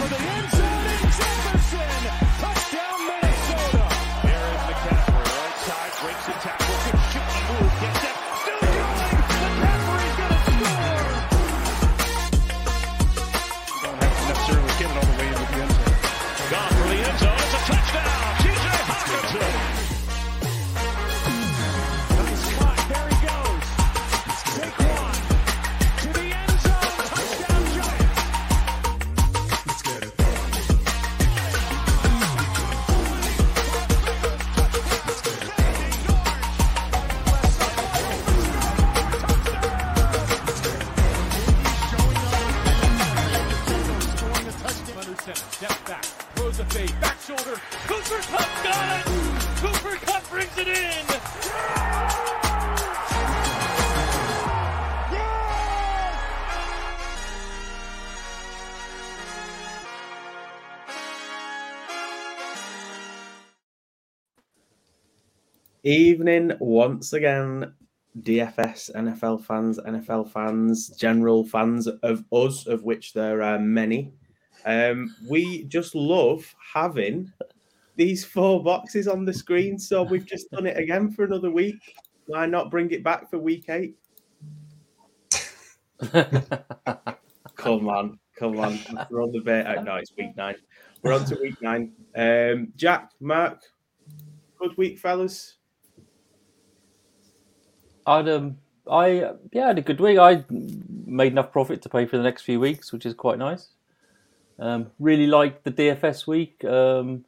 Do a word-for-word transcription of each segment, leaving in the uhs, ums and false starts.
for the end zone, and Jefferson! Touchdown, Minnesota! Here is McCaffrey, right side, breaks the tackle, good shooty move, gets it, still going! McCaffrey's gonna score! Don't have to necessarily get it all the way into the end zone. Gone for the end zone, it's a touchdown! T J Hockenson! Nice spot, there he goes! Saquon to the end zone, touchdown Giants! Let's get it. Under center, step back, throws a fade, back shoulder, Cooper Kupp got it! Cooper Kupp brings it in! Evening once again, D F S, N F L fans, N F L fans, general fans of us, of which there are many. Um, we just love having these four boxes on the screen, so we've just done it again for another week. Why not bring it back for week eight? Come on, come on. We're on the bait. Oh, no, it's week nine. We're on to week nine. Um, Jack, Mark, good week, fellas. I'd um, I yeah, had a good week. I made enough profit to pay for the next few weeks, which is quite nice. Um, really liked the D F S week. Um,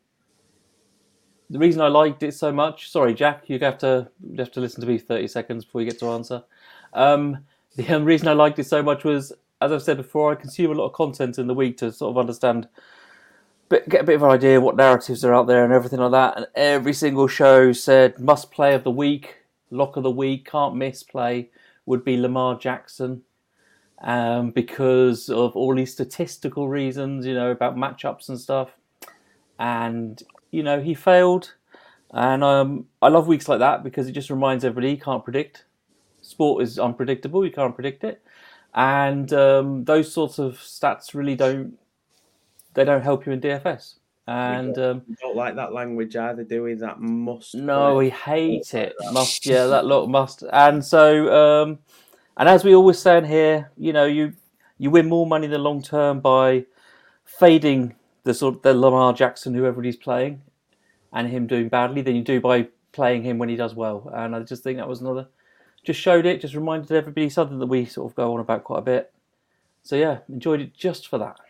the reason I liked it so much, sorry, Jack, you have to you have to listen to me thirty seconds before you get to answer. Um, the um, reason I liked it so much was, as I've said before, I consume a lot of content in the week to sort of understand, bit, get a bit of an idea what narratives are out there and everything like that. And every single show said must play of the week. Lock of the week, can't miss play, would be Lamar Jackson um, because of all these statistical reasons, you know, about matchups and stuff. And, you know, he failed. And um, I love weeks like that because it just reminds everybody you can't predict. Sport is unpredictable, you can't predict it. And um, those sorts of stats really don't, they don't help you in D F S. And don't, um, don't like that language either, do we? That must. No, we hate it. Must, yeah, that lot must. And so, um, and as we always say in here, you know, you you win more money in the long term by fading the sort of the Lamar Jackson, whoever he's playing, and him doing badly, than you do by playing him when he does well. And I just think that was another, just showed it, just reminded everybody something that we sort of go on about quite a bit. So yeah, enjoyed it just for that.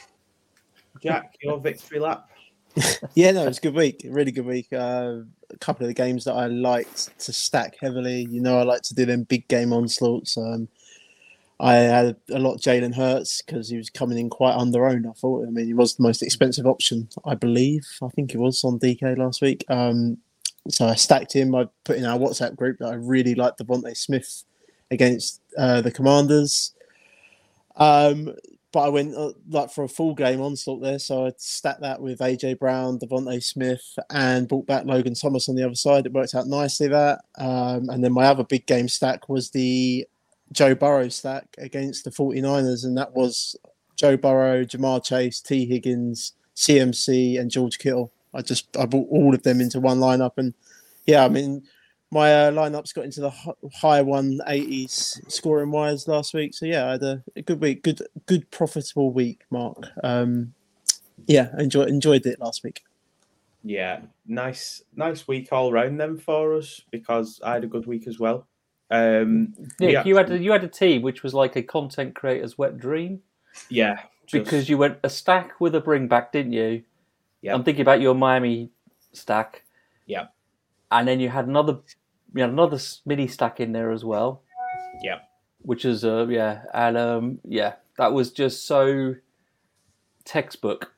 Jack, your victory lap. Yeah, no, it was a good week. Really good week. Uh, a couple of the games that I liked to stack heavily. You know, I like to do them big game onslaughts. Um, I had a lot of Jalen Hurts because he was coming in quite under-owned, I thought. I mean, he was the most expensive option, I believe. I think it was on D K last week. Um, so I stacked him. I put in our WhatsApp group that I really liked Devontae Smith against uh, the Commanders. Um, but I went uh, like for a full game onslaught there, so I stacked that with A J Brown, Devontae Smith, and brought back Logan Thomas on the other side. It worked out nicely, that. Um, and then my other big game stack was the Joe Burrow stack against the 49ers, and that was Joe Burrow, Jamar Chase, T. Higgins, C M C, and George Kittle. I just I brought all of them into one lineup, and yeah, I mean, my uh, lineups got into the high one eighties scoring wise last week. So yeah, I had a, a good week, good good profitable week, Mark. Um, yeah, enjoyed enjoyed it last week. Yeah, nice nice week all round then for us, because I had a good week as well. Um, Nick, actually, you had a, you had a team which was like a content creator's wet dream. Yeah, just, because you went a stack with a bring back, didn't you? Yeah, I'm thinking about your Miami stack. Yeah, and then you had another, you had another mini stack in there as well. Yeah, which is uh yeah, and um yeah, that was just so textbook.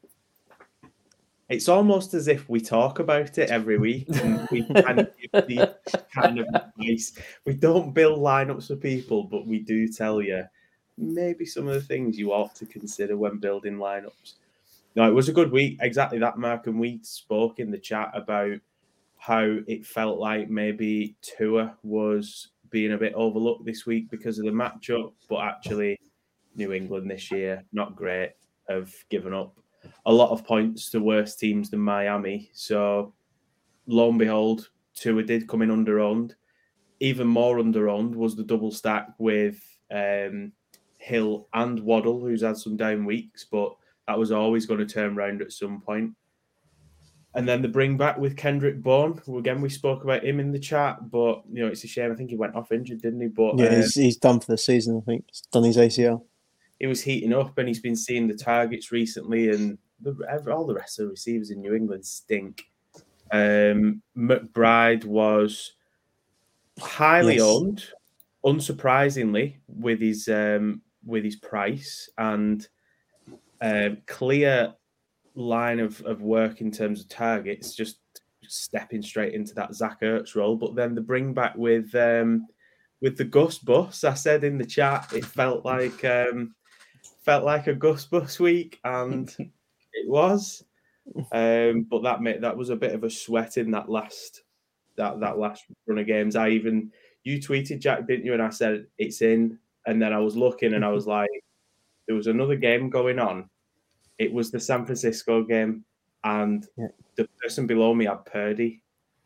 It's almost as if we talk about it every week and we kind of give the kind of advice. We don't build lineups for people, but we do tell you maybe some of the things you ought to consider when building lineups. No, it was a good week. Exactly that, Mark. And we spoke in the chat about how it felt like maybe Tua was being a bit overlooked this week because of the matchup, but actually New England this year, not great. have given up a lot of points to worse teams than Miami. So, lo and behold, Tua did come in under-owned. Even more under-owned was the double stack with um, Hill and Waddle, who's had some down weeks, but that was always going to turn around at some point. And then the bring back with Kendrick Bourne. Again, we spoke about him in the chat, but you know it's a shame. I think he went off injured, didn't he? But Yeah, uh, he's, he's done for the season, I think. He's done his A C L. he was heating up, and he's been seeing the targets recently, and the, all the rest of the receivers in New England stink. Um, McBride was highly Yes. owned, unsurprisingly, with his um, with his price and um, clear line of, of work in terms of targets, just stepping straight into that Zach Ertz role. But then the bring back with um, with the Gus Bus, I said in the chat, it felt like um, felt like a Gus Bus week, and it was. Um, but that made, that was a bit of a sweat in that last that that last run of games. I even you tweeted, Jack, didn't you? And I said it's in, and then I was looking and I was like, there was another game going on. It was the San Francisco game, and Yeah. the person below me had Purdy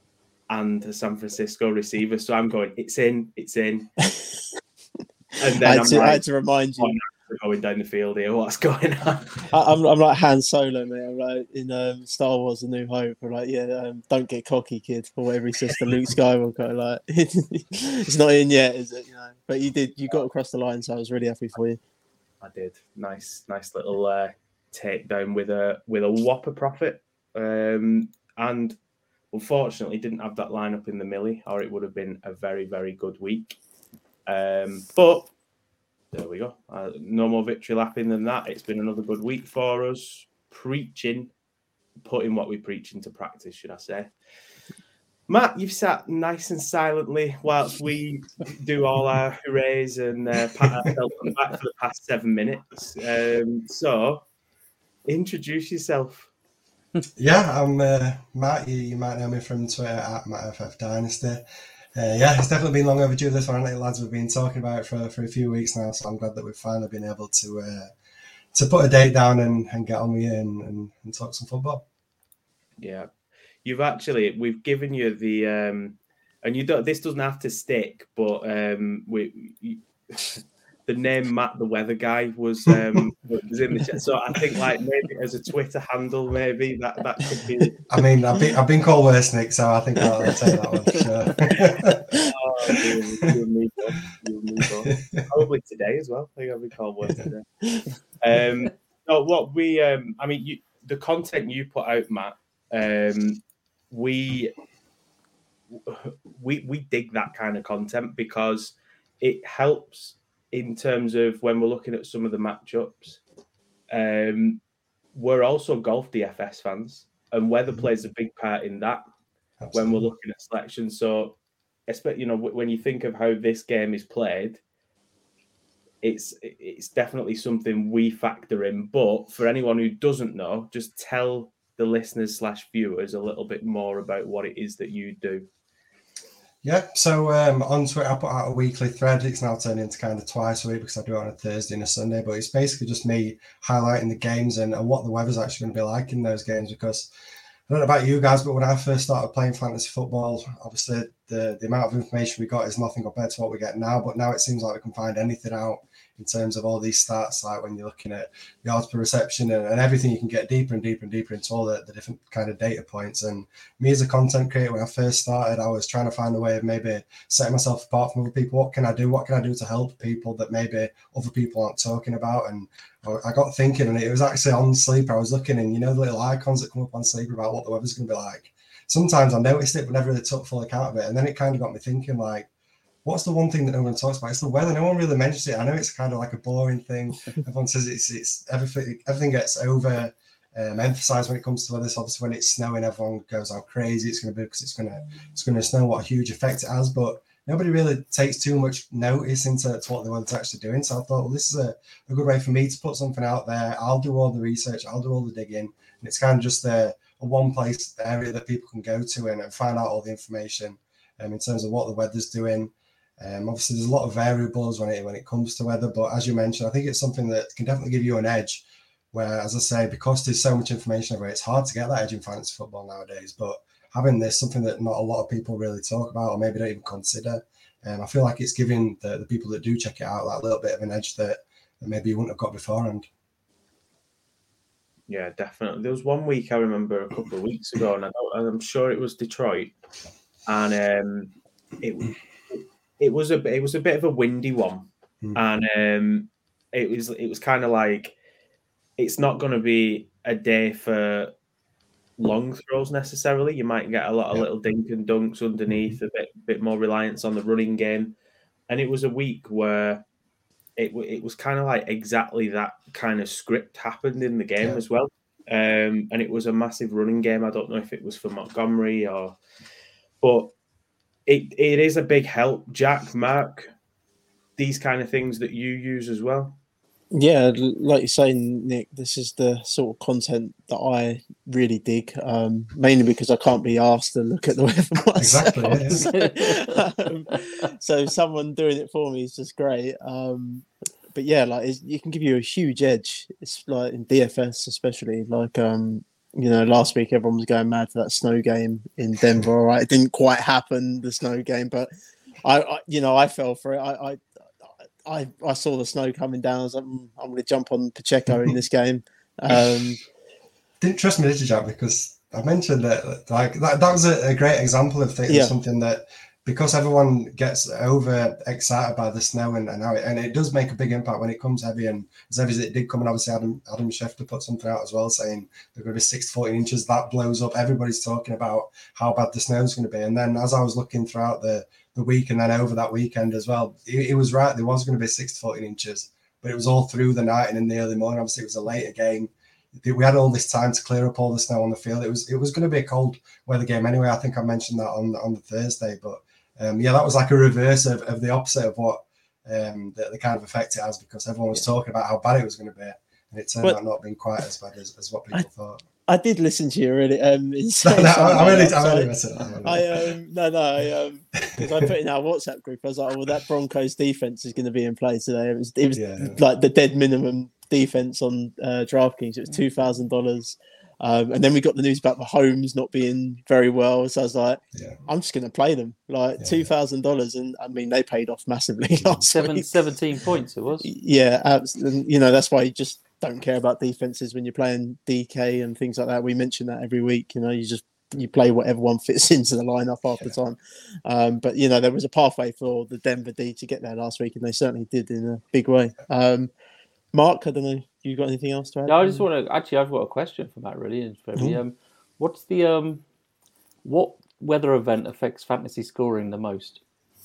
and the San Francisco receiver. So I'm going, it's in, it's in. And then I had, I'm to, I like, had to remind oh, you. no, we're going down the field here. What's going on? I, I'm, I'm like Han Solo, mate. I'm like in um, Star Wars: A New Hope. I'm like, yeah, um, don't get cocky, kid, or whatever he says to Luke Skywalker. Like, it's not in yet, is it? You know, but you did, you got across the line, so I was really happy for you. I did. Nice, nice little uh, takedown with a with a whopper profit, um, and unfortunately didn't have that lineup in the millie, or it would have been a very, very good week. Um, but there we go. Uh, no more victory lapping than that. It's been another good week for us. Preaching, putting what we preach into practice, should I say. Matt, you've sat nice and silently whilst we do all our hoorays and uh, pat ourselves on the back for the past seven minutes. Um, so, introduce yourself. Yeah, I'm uh, Matt. You, you might know me from Twitter at MattFFDynasty. Uh, yeah, it's definitely been long overdue, this one, lads. We've been talking about it for, for a few weeks now, so I'm glad that we've finally been able to uh, to put a date down and, and get on with you and, and, and talk some football. Yeah. You've actually, we've given you the, um, and you don't, this doesn't have to stick, but um, we, you, the name Matt the Weather Guy was um, was in the chat. So I think like maybe as a Twitter handle, maybe that, that could be. I mean, I've been, I've been called worse, Nick, so I think I'll, I'll take that one for sure. Oh, you, you and me both. You and me both. Probably today as well. I think I'll be called worse today. Um, no, what we, um, I mean, you, the content you put out, Matt, um, we we we dig that kind of content because it helps in terms of when we're looking at some of the matchups. Um, we're also golf D F S fans, and weather plays a big part in that. Absolutely. When we're looking at selection. So, you know, when you think of how this game is played, it's it's definitely something we factor in. But for anyone who doesn't know, just tell the listeners slash viewers a little bit more about what it is that you do. Yeah, so um, on Twitter, I put out a weekly thread. It's now turned into kind of twice a week because I do it on a Thursday and a Sunday, but it's basically just me highlighting the games and, and what the weather's actually going to be like in those games, because I don't know about you guys, but when I first started playing fantasy football, obviously the, the amount of information we got is nothing compared to what we get now, but now it seems like we can find anything out in terms of all these stats, like when you're looking at yards per reception and, and everything, you can get deeper and deeper and deeper into all the, the different kind of data points. And me as a content creator, when I first started, I was trying to find a way of maybe setting myself apart from other people. What can I do? What can I do to help people that maybe other people aren't talking about? And I got thinking, and it was actually on Sleeper. I was looking, and you know the little icons that come up on Sleeper about what the weather's going to be like. Sometimes I noticed it, but never really took full account of it. And then it kind of got me thinking, like, what's the one thing that no one talks about? It's the weather. No one really mentions it. I know it's kind of like a boring thing. Everyone says it's it's everything. Everything gets over um, emphasized when it comes to weather. So obviously, when it's snowing, everyone goes out crazy. It's going to be because it's going to it's going to snow. What a huge effect it has, but nobody really takes too much notice into to what the weather's actually doing. So I thought, well, this is a, a good way for me to put something out there. I'll do all the research. I'll do all the digging, and it's kind of just a, a one place area that people can go to and, and find out all the information um, in terms of what the weather's doing. Um, obviously, there's a lot of variables when it when it comes to weather, but as you mentioned, I think it's something that can definitely give you an edge Where, as I say, because there's so much information everywhere, it's hard to get that edge in fantasy football nowadays. But having this, something that not a lot of people really talk about or maybe don't even consider, um, I feel like it's giving the, the people that do check it out that little bit of an edge that, that maybe you wouldn't have got beforehand. Yeah, definitely. There was one week I remember a couple of weeks ago, and I don't, I'm sure it was Detroit, and um, it it was a it was a bit of a windy one, mm. and um, it was it was kind of like it's not going to be a day for long throws necessarily. You might get a lot of yeah. little dink and dunks underneath, a bit bit more reliance on the running game, and it was a week where it it was kind of like exactly that kind of script happened in the game yeah. as well, um, and it was a massive running game. I don't know if it was for Montgomery or, but it it is a big help. Jack, Mark, these kind of things that you use as well. Yeah, like you're saying, Nick, this is the sort of content that I really dig, um, mainly because I can't be asked to look at the weather myself. Exactly. um, so someone doing it for me is just great. Um, but yeah, like it's, it can give you a huge edge. It's like in D F S especially. Like um, you know, last week everyone was going mad for that snow game in Denver. All right, it didn't quite happen, the snow game, but I, I you know, I fell for it. I. I I, I saw the snow coming down. I was like, mm, I'm going to jump on Pacheco in this game. Um, Didn't trust me, did you, Jack? Because I mentioned that like that, that was a, a great example of things, yeah. something that because everyone gets over excited by the snow and, and how it, and it does make a big impact when it comes heavy, and as heavy as it did come, and obviously Adam Adam Schefter put something out as well saying they're going to be six to fourteen inches. That blows up. Everybody's talking about how bad the snow is going to be, and then as I was looking throughout the the week and then over that weekend as well, it, it was right. There was going to be six to fourteen inches, but it was all through the night and in the early morning. Obviously, it was a later game. We had all this time to clear up all the snow on the field. It was it was going to be a cold weather game anyway. I think I mentioned that on on the Thursday, but um, yeah, that was like a reverse of, of the opposite of what um, the, the kind of effect it has, because everyone was talking about how bad it was going to be, and it turned but, out not being quite as bad as, as what people I, thought. I did listen to you really. Um, no, no, I'm only, I'm only messing. I um, no, no, I, um, because I put in our WhatsApp group. I was like, oh, well, that Broncos defense is going to be in play today. It was, it was yeah. like the dead minimum defense on uh, DraftKings. It was two thousand dollars, um, and then we got the news about Mahomes not being very well. So I was like, yeah. I'm just going to play them. Like yeah. two thousand dollars, and I mean they paid off massively last Seven, week. seventeen points it was. Yeah, absolutely. You know that's why you just don't care about defenses when you're playing D K and things like that. We mention that every week. You know, you just you play whatever one fits into the lineup half the time. Um, but you know, there was a pathway for the Denver D to get there last week, and they certainly did in a big way. Um, Mark, I don't know, you got anything else to add? No, I just want to actually. I've got a question for Matt. Really, mm-hmm. um, what's the um, what weather event affects fantasy scoring the most?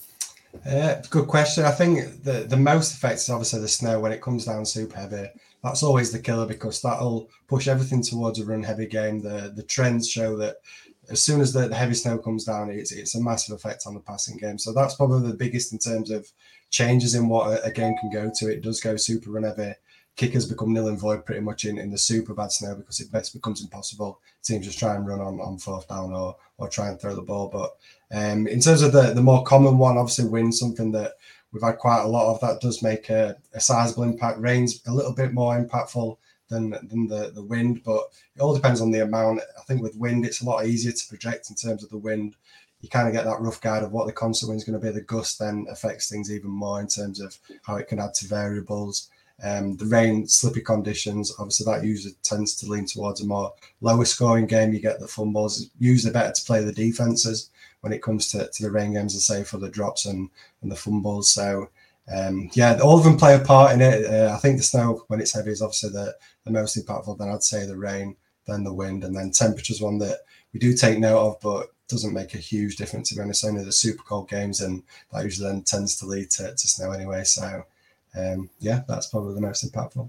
Uh, good question. I think the the most effect is obviously the snow when it comes down super heavy. That's always the killer because that'll push everything towards a run heavy game. The the trends show that as soon as the, the heavy snow comes down, it's it's a massive effect on the passing game. So that's probably the biggest in terms of changes in what a, a game can go to. It does go super run heavy. Kickers become nil and void pretty much in, in the super bad snow because it best becomes impossible. Teams just try and run on, on fourth down or or try and throw the ball. But um, in terms of the, the more common one, obviously wind, something that we've had quite a lot of. That does make a, a sizable impact. Rain's a little bit more impactful than than the, the wind, but it all depends on the amount. I think with wind, it's a lot easier to project in terms of the wind. You kind of get that rough guide of what the constant wind is going to be. The gust then affects things even more in terms of how it can add to variables. Um, the rain, slippy conditions, obviously that usually tends to lean towards a more lower scoring game. You get the fumbles, usually better to play the defenses when it comes to, to the rain games, I say, for the drops and, and the fumbles. So, um, yeah, all of them play a part in it. Uh, I think the snow, when it's heavy, is obviously the, the most impactful. Then I'd say the rain, then the wind, and then temperature's one that we do take note of, but doesn't make a huge difference, to be honest. Only the super cold games, and that usually then tends to lead to, to snow anyway. So, um, yeah, that's probably the most impactful.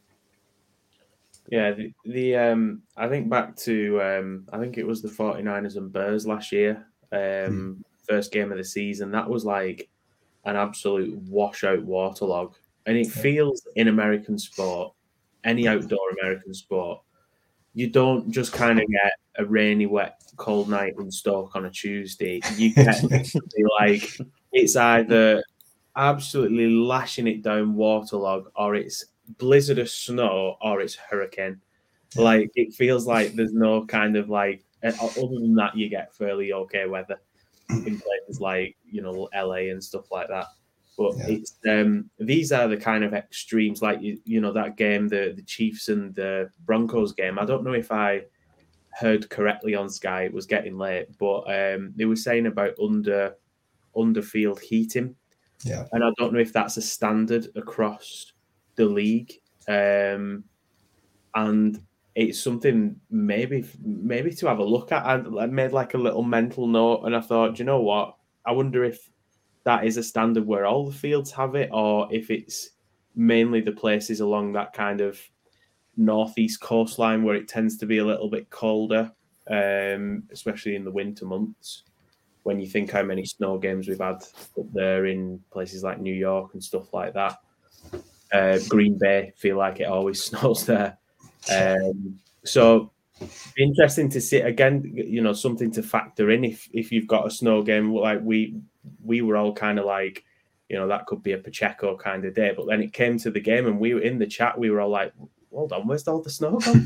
Yeah, the, the um, I think back to, um, I think it was the forty-niners and Bears last year. Um, mm. First game of the season, that was like an absolute washout waterlog, and it feels in American sport, any outdoor American sport, you don't just kind of get a rainy, wet, cold night in Stoke on a Tuesday. You get like it's either absolutely lashing it down waterlog, or it's blizzard of snow or it's hurricane. Like it feels like there's no kind of like other than that you get fairly okay weather in places like, you know, L A and stuff like that. But yeah. it's um, these are the kind of extremes, like you, you know, that game, the the Chiefs and the Broncos game. I don't know if I heard correctly on Sky; it was getting late, but um, they were saying about under underfield heating, yeah. And I don't know if that's a standard across the league, um, and it's something maybe maybe to have a look at. I made like a little mental note, and I thought, you know what? I wonder if that is a standard where all the fields have it, or if it's mainly the places along that kind of northeast coastline where it tends to be a little bit colder, um, especially in the winter months. When you think how many snow games we've had up there in places like New York and stuff like that. Uh, Green Bay, feel like it always snows there. Um, so interesting to see, again, you know, something to factor in if, if you've got a snow game. Like we we were all kind of like, you know, that could be a Pacheco kind of day. But then it came to the game and we were in the chat, we were all like, hold on, where's all the snow gone?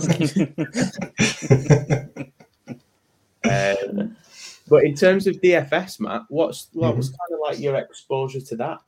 um, but in terms of D F S, Matt, what's what was kind of like your exposure to that?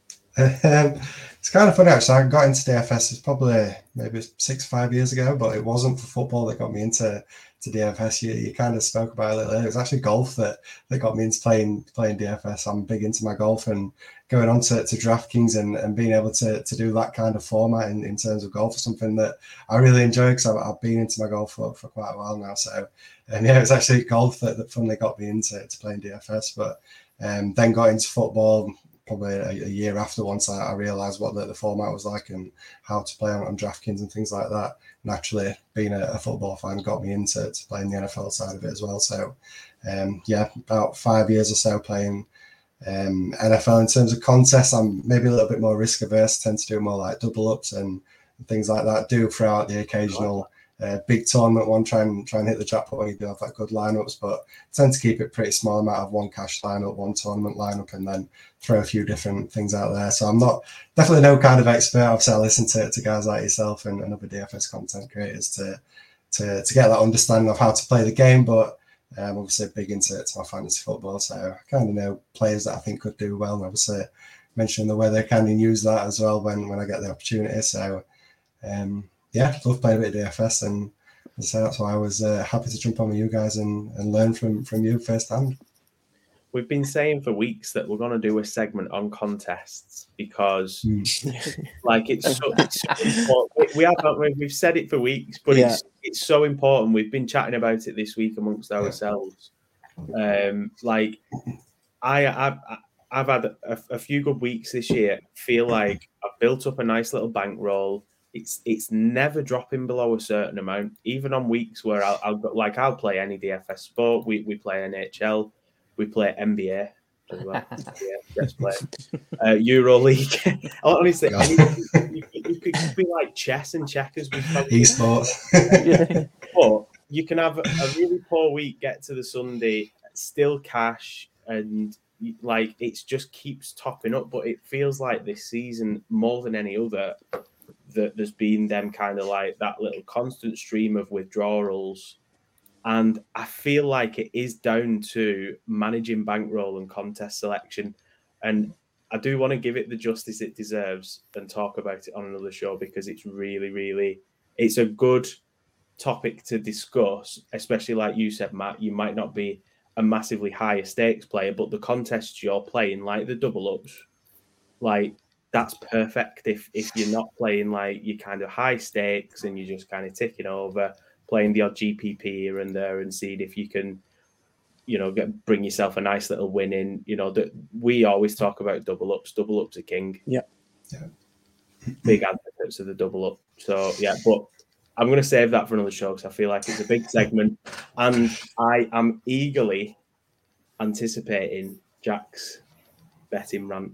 Um, it's kind of funny actually. I got into D F S, it's probably maybe six, five years ago, but it wasn't for football that got me into to D F S. You, you kind of spoke about it a little earlier. It was actually golf that, that got me into playing playing D F S. I'm big into my golf, and going on to, to DraftKings and, and being able to, to do that kind of format in, in terms of golf is something that I really enjoy, because I've, I've been into my golf for, for quite a while now. So, and yeah, it was actually golf that, that finally got me into to playing D F S. But um, then got into football probably a, a year after, once I, I realised what the, the format was like and how to play on, on DraftKings and things like that. Naturally, being a, a football fan got me into to playing the N F L side of it as well. So, um, yeah, about five years or so playing um, N F L. In terms of contests, I'm maybe a little bit more risk averse. Tend to do more like double ups and things like that. Do throughout the occasional uh, big tournament one, try and try and hit the jackpot when you do have that good lineups, but tend to keep it pretty small amount of one cash lineup, one tournament lineup, and then throw a few different things out there. So I'm not definitely no kind of expert. Obviously, I listen to, to guys like yourself and, and other D F S content creators to to to get that understanding of how to play the game. But I'm um, obviously big into to my fantasy football, so I kind of know players that I think could do well. And obviously, mentioning the weather, kind of use that as well when when I get the opportunity. So um, yeah, love playing a bit of D F S, and so that's why I was uh, happy to jump on with you guys and, and learn from from you firsthand. We've been saying for weeks that we're going to do a segment on contests because, mm. like, it's so, it's so important. We have we've said it for weeks, but yeah. it's it's so important. We've been chatting about it this week amongst ourselves. Um, like, I I've, I've had a, a few good weeks this year. I feel like I've built up a nice little bankroll. It's it's never dropping below a certain amount, even on weeks where I'll, I'll like I'll play any D F S sport. We we play N H L. We play N B A as well. Yeah, let's play uh, Euro League. Honestly, you, you, you could be like chess and checkers with esports. But you can have a really poor week, get to the Sunday, still cash, and like it just keeps topping up. But it feels like this season, more than any other, that there's been them kind of like that little constant stream of withdrawals. And I feel like it is down to managing bankroll and contest selection. And I do want to give it the justice it deserves and talk about it on another show, because it's really, really, it's a good topic to discuss, especially like you said, Matt, you might not be a massively higher stakes player, but the contests you're playing, like the double ups, like that's perfect if, if you're not playing like your kind of high stakes and you're just kind of ticking over, playing the odd G P P here and there and seeing if you can, you know, get bring yourself a nice little win in. You know, that we always talk about double ups. Double ups are king. Yeah. yeah. Big advocates of the double up. So, yeah, but I'm going to save that for another show because I feel like it's a big segment. And I am eagerly anticipating Jack's betting rant.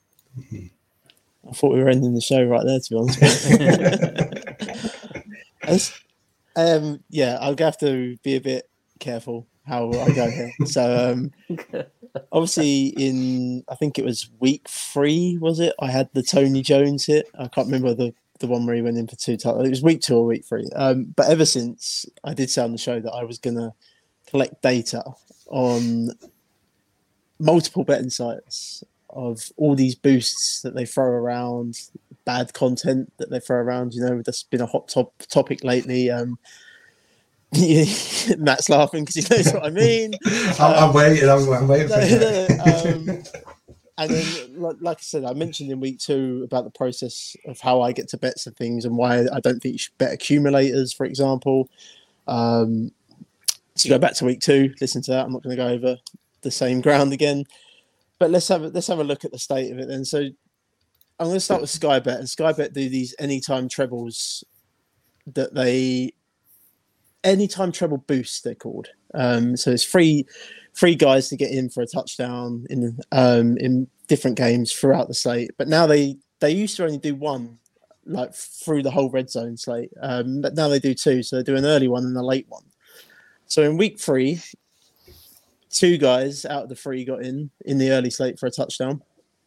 I thought we were ending the show right there, to be honest. Um, yeah, I'll have to be a bit careful how I go here. So, um, Obviously, in I think it was week three, was it? I had the Tony Jones hit. I can't remember the, the one where he went in for two titles. It was week two or week three. Um, but ever since, I did say on the show that I was going to collect data on multiple betting sites of all these boosts that they throw around, bad content that they throw around. You know, that's been a hot top topic lately. Um, Matt's laughing because he knows what I mean. I'm, Um, I'm waiting. I'm, I'm waiting for no, it. no, um, and then, like, like I said, I mentioned in week two about the process of how I get to bets and things and why I don't think you should bet accumulators, for example. Um, so go back to week two, listen to that. I'm not going to go over the same ground again. But let's have a, let's have a look at the state of it then. So I'm going to start with Sky Bet, and Sky Bet do these anytime trebles that they anytime treble boosts they're called. Um, so it's free free guys to get in for a touchdown in um, in different games throughout the slate. But now they they used to only do one, like through the whole red zone slate. Um, but now they do two. So they do an early one and a late one. So in week three, two guys out of the three got in in the early slate for a touchdown.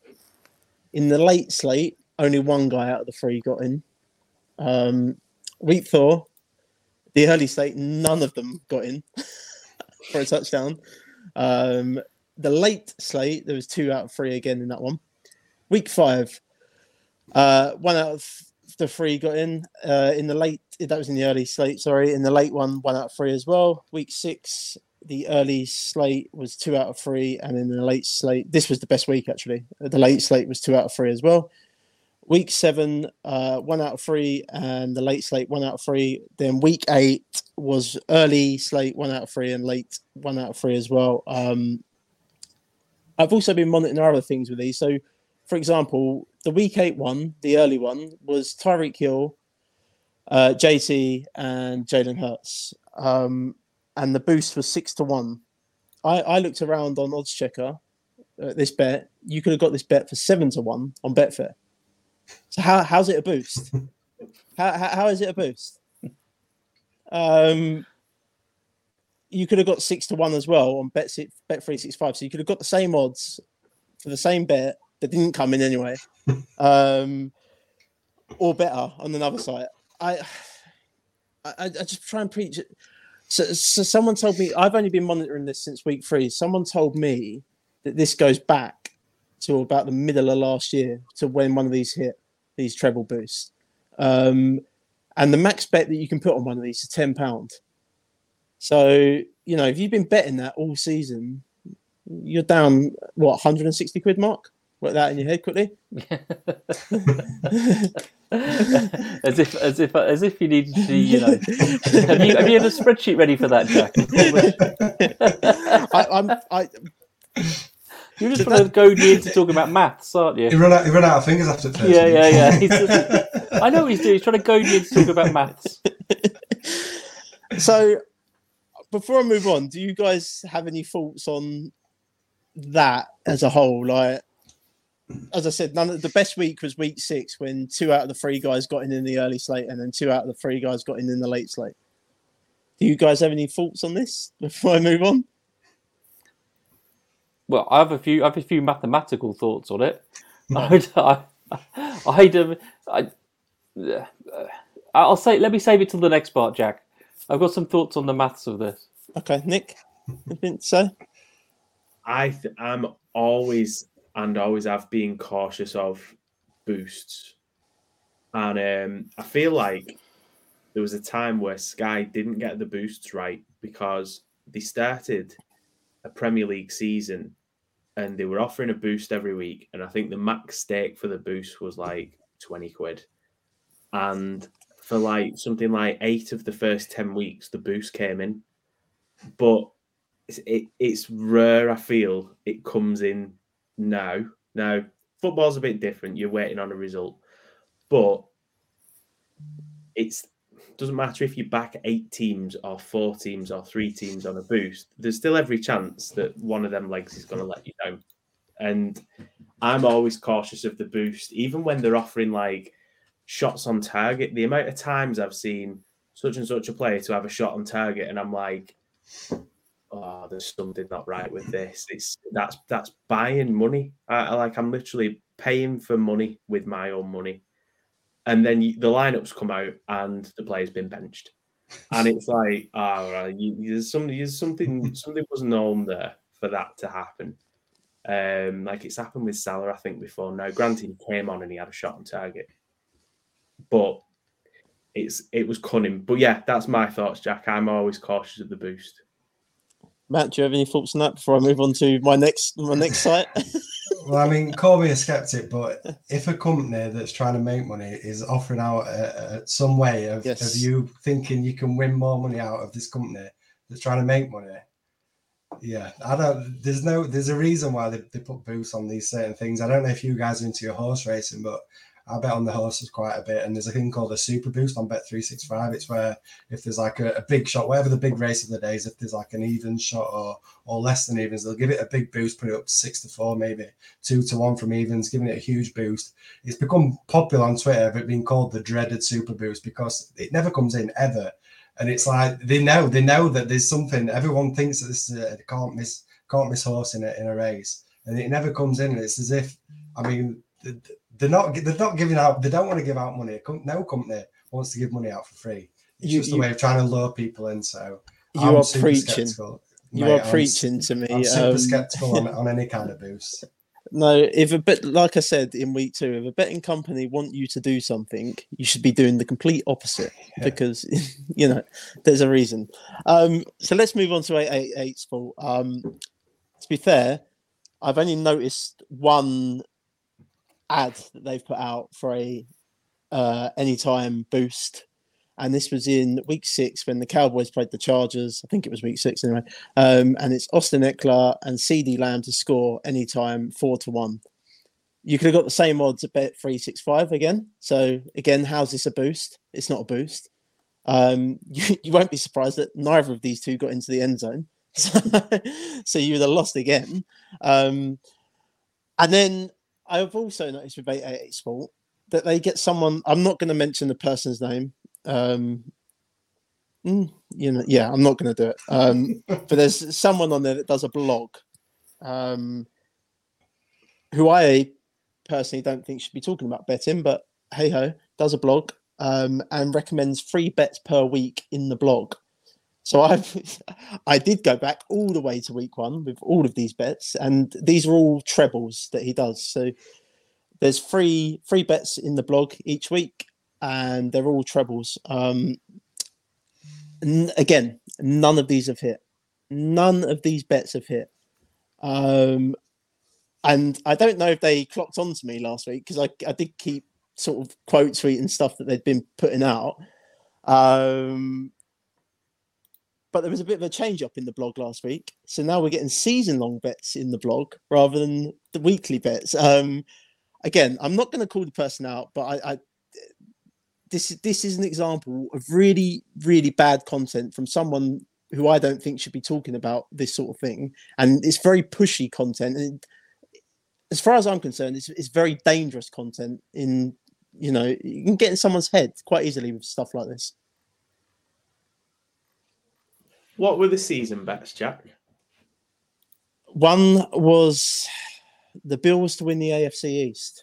In the late slate, only one guy out of the three got in. Um, week four, the early slate, none of them got in for a touchdown. Um, the late slate, there was two out of three again in that one. Week five, uh, one out of the three got in. Uh, in the late, that was in the early slate, sorry. In the late one, one out of three as well. Week six, the early slate was two out of three, and in the late slate, this was the best week actually. The late slate was two out of three as well. Week seven, uh, one out of three, and the late slate, one out of three. Then week eight was early slate, one out of three, and late, one out of three as well. Um, I've also been monitoring other things with these. So, for example, the week eight one, the early one, was Tyreek Hill, uh, J T, and Jalen Hurts. Um, and the boost was six to one. I, I looked around on OddsChecker at this bet. You could have got this bet for seven to one on Betfair. So how how's it a boost? How how, how is it a boost? Um, you could have got six to one as well on Bet Bet three six five. So you could have got the same odds for the same bet that didn't come in anyway, um, or better on another site. I I, I just try and preach it. So, so someone told me, I've only been monitoring this since week three. Someone told me that this goes back to about the middle of last year to when one of these hit, these treble boosts. Um, and the max bet that you can put on one of these is ten pounds. So, you know, if you've been betting that all season, you're down, what, one hundred sixty quid, Mark? Work that in your head quickly. as if, as if, as if you needed to, you know. have you have you had a spreadsheet ready for that, Jack? I, I'm, I, You're just trying to goad me into talking about maths, aren't you? He run out. He run out of fingers after Thursday. Yeah, yeah, yeah. He's just, I know what he's doing. He's trying to goad me into talking about maths. So, before I move on, do you guys have any thoughts on that as a whole? Like, as I said, none of the best week was week six when two out of the three guys got in in the early slate, and then two out of the three guys got in in the late slate. Do you guys have any thoughts on this before I move on? Well, I have a few. I have a few mathematical thoughts on it. I, I, I, I, I, I'll say. Let me save it till the next part, Jack. I've got some thoughts on the maths of this. Okay, Nick, anything to say? I th- I'm always and always have been cautious of boosts, and um, I feel like there was a time where Sky didn't get the boosts right because they started a Premier League season and they were offering a boost every week, and I think the max stake for the boost was like twenty quid, and for like something like eight of the first ten weeks the boost came in, but it's, it, it's rare. I feel it comes in now. Now football's a bit different, you're waiting on a result, but it's doesn't matter if you back eight teams or four teams or three teams on a boost, there's still every chance that one of them legs is going to let you down. And I'm always cautious of the boost, even when they're offering like shots on target. The amount of times I've seen such and such a player to have a shot on target, and I'm like, oh, there's something not right with this. It's that's that's buying money. I, I like I'm literally paying for money with my own money, and then you, the lineups come out and the player's been benched, and it's like, oh, right, you, there's something, there's something, something wasn't on there for that to happen. Um, like it's happened with Salah, I think, before. Now, granted, he came on and he had a shot on target, but it's it was cunning. But yeah, that's my thoughts, Jack. I'm always cautious of the boost. Matt, do you have any thoughts on that before I move on to my next my next site? Well, I mean, call me a skeptic, but if a company that's trying to make money is offering out a, a, some way of, Yes. of you thinking you can win more money out of this company that's trying to make money, yeah, I don't. There's no. There's a reason why they, they put boosts on these certain things. I don't know if you guys are into your horse racing, but I bet on the horses quite a bit. And there's a thing called a super boost on Bet three sixty-five. It's where if there's like a, a big shot, whatever the big race of the day is, if there's like an even shot or or less than evens, they'll give it a big boost, put it up to six to four, maybe two to one from evens, giving it a huge boost. It's become popular on Twitter of it being called the dreaded super boost because it never comes in ever. And it's like they know they know that there's something. Everyone thinks that this uh, can't miss can't miss horse in a in a race, and it never comes in. And it's as if, I mean, they're not they're not giving out. They don't want to give out money. No company wants to give money out for free. It's You- just you- a way of trying to lure people in. So You I'm are super preaching. skeptical. You Mate, are I'm preaching s- to me. I'm super um, skeptical on, on any kind of boost. No, if a bit like I said in week two, if a betting company want you to do something, you should be doing the complete opposite Yeah. because you know there's a reason. Um, so let's move on to eight eight eight Sport. Um, to be fair, I've only noticed one ad that they've put out for a uh, anytime boost. And this was in week six when the Cowboys played the Chargers. I think it was week six anyway. Um, and it's Austin Eckler and CeeDee Lamb to score anytime, four to one. You could have got the same odds at Bet three sixty-five again. So again, how's this a boost? It's not a boost. Um, you, you won't be surprised that neither of these two got into the end zone. So, so you would have lost again. Um, and then I've also noticed with eight eight eight Sport that they get someone. I'm not going to mention the person's name. Um, mm, you know, yeah, I'm not going to do it. Um, but there's someone on there that does a blog, um, who I personally don't think should be talking about betting, but hey ho, does a blog um, and recommends free bets per week in the blog. So I, I did go back all the way to week one with all of these bets, and these are all trebles that he does. So there's free free bets in the blog each week. And they're all trebles. Um, n- again, none of these have hit. None of these bets have hit. Um, and I don't know if they clocked on to me last week because I, I did keep sort of quote tweeting stuff that they'd been putting out. Um, but there was a bit of a change up in the blog last week. So now we're getting season long bets in the blog rather than the weekly bets. Um, again, I'm not going to call the person out, but I, I This this is an example of really, really bad content from someone who I don't think should be talking about this sort of thing. And it's very pushy content. And as far as I'm concerned, it's, it's very dangerous content in, you know, you can get in someone's head quite easily with stuff like this. What were the season bets, Jack? One was the Bills to win the A F C East.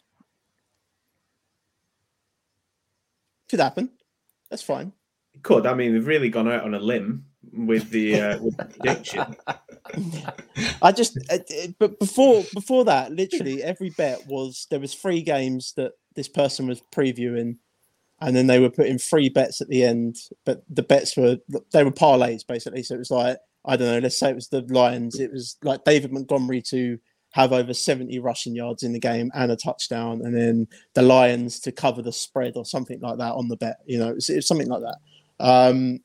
Could happen. That's fine. It could. I mean, they've really gone out on a limb with the, uh, with the prediction. I just, uh, uh, but before before that, literally every bet was there was three games that this person was previewing, and then they were putting three bets at the end. But the bets were they were parlays basically. So it was like I don't know. Let's say it was the Lions. It was like David Montgomery to have over seventy rushing yards in the game and a touchdown, and then the Lions to cover the spread or something like that on the bet. You know, it's, it's something like that. Um,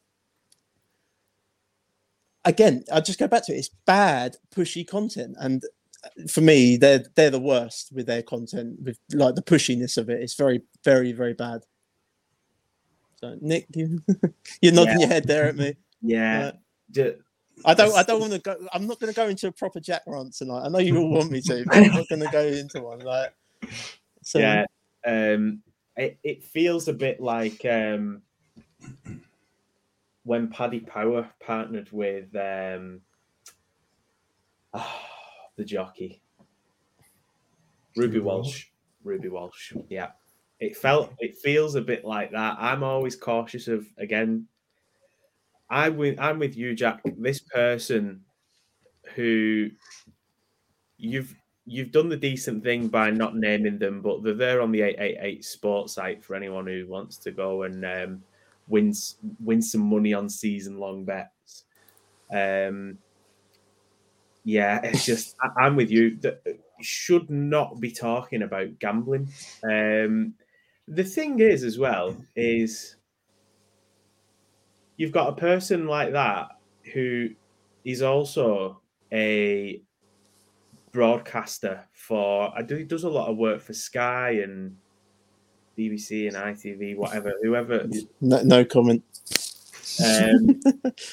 again, I just go back to it. It's bad, pushy content, and for me, they're they're the worst with their content. With like the pushiness of it, it's very, very, very bad. So, Nick, you, you're nodding Yeah. your head there at me. Yeah. Uh, D- I don't. I don't want to go. I'm not going to go into a proper Jack rant tonight. I know you all want me to, but I'm not going to go into one. Like, so, yeah. Um, it, it feels a bit like um, when Paddy Power partnered with um, the jockey? Ruby Ruby Walsh. Walsh. Ruby Walsh. Yeah. It felt, it feels a bit like that. I'm always cautious of, again, I'm with, I'm with you, Jack. This person who you've you've done the decent thing by not naming them, but they're there on the eight eight eight sports site for anyone who wants to go and um, win win some money on season long bets. Um, yeah, it's just I, I'm with you. That should not be talking about gambling. Um, the thing is, as well, is you've got a person like that who is also a broadcaster for, I do, he does a lot of work for Sky and B B C and I T V, whatever, whoever. No, no comment. Um,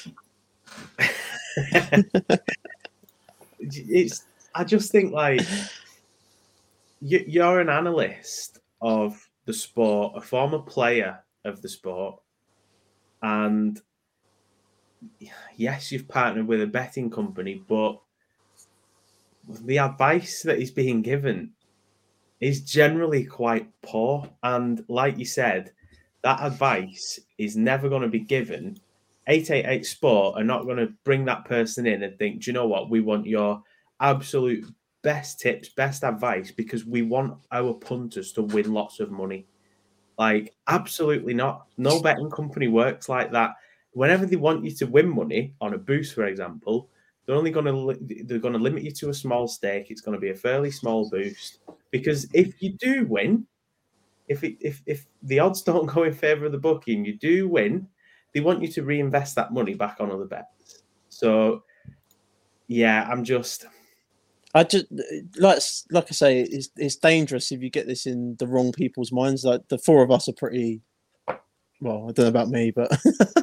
it's, I just think like you, you're an analyst of the sport, a former player of the sport, and yes, you've partnered with a betting company, but the advice that is being given is generally quite poor. And like you said, that advice is never going to be given. eight eight eight Sport are not going to bring that person in and think, do you know what? We want your absolute best tips, best advice, because we want our punters to win lots of money. Like, absolutely not. No betting company works like that. Whenever they want you to win money on a boost, for example, they're only going to they're going to limit you to a small stake. It's going to be a fairly small boost, because if you do win, if it, if if the odds don't go in favour of the bookie and you do win, they want you to reinvest that money back on other bets. So, yeah, I'm just. I just like like I say, it's it's dangerous if you get this in the wrong people's minds. Like the four of us are pretty. Well, I don't know about me, but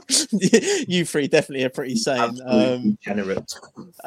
you three definitely are pretty sane. Um, Generate.